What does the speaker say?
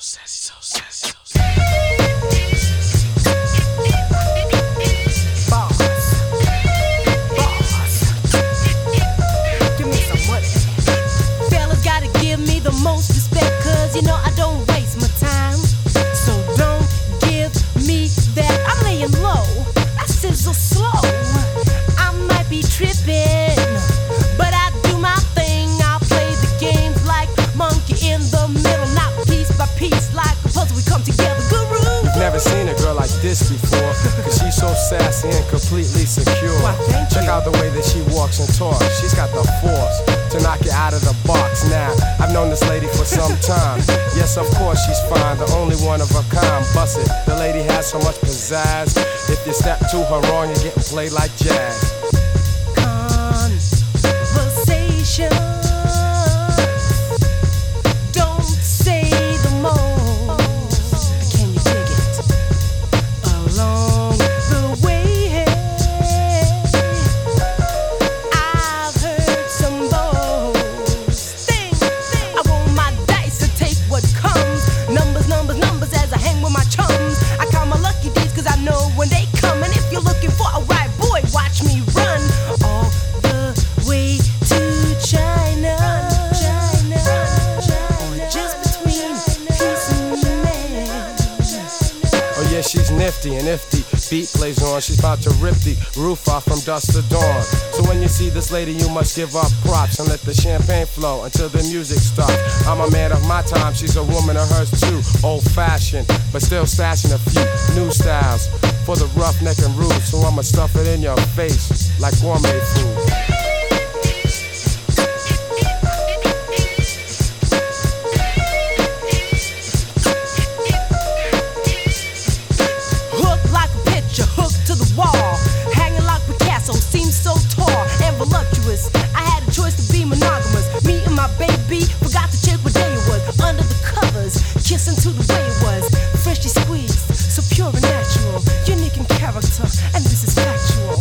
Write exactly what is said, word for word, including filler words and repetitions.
sassy, so sassy, so sassy. Boss, boss, give me some money. Fellas gotta give me the most respect, cause you know I don't waste my time. So don't give me that. I'm laying low, I sizzle slow. I might be tripping, but I do my thing. I play the games like monkey in the middle, not piece by piece like a puzzle. We come together, guru. You've never seen a girl like this before, cause she's so sassy and completely secure. Why, thank Check you. out the way that she walks and talks. She's got the force to knock you out of the box. Now, I've known this lady for some time. Yes, of course she's fine, the only one of a kind. Bust it, the lady has so much pizzazz. If you step to her wrong, you're getting played like jazz. Conversation. Don't say the most. Can you dig it? Along the way, I've heard some boasting. I roll my dice to take what comes. Numbers, numbers, numbers as I hang with my chums. I count my lucky days cause I know when they come. And if you're looking for a right boy, watch me run all the way to China. China, China, just between peace and man. Oh yeah, she's nifty and if the beat plays on, she's about to rip the roof off from dusk to dawn. So when you see this lady, you must give up props and let the champagne flow until the music stops. I'm a man of my time, she's a woman of hers too. Old fashioned, but still stashing a few new styles for the roughneck and rude. So I'ma stuff it in your face like gourmet food. Hook like a picture, hooked to the wall. Hanging like Picasso, seems so tall and voluptuous. I had a choice to be monogamous. Me and my baby forgot to check what day it was. Under the covers, kissing to the way it was. Freshly squeezed, so pure and natural. Unique in character, and this is factual.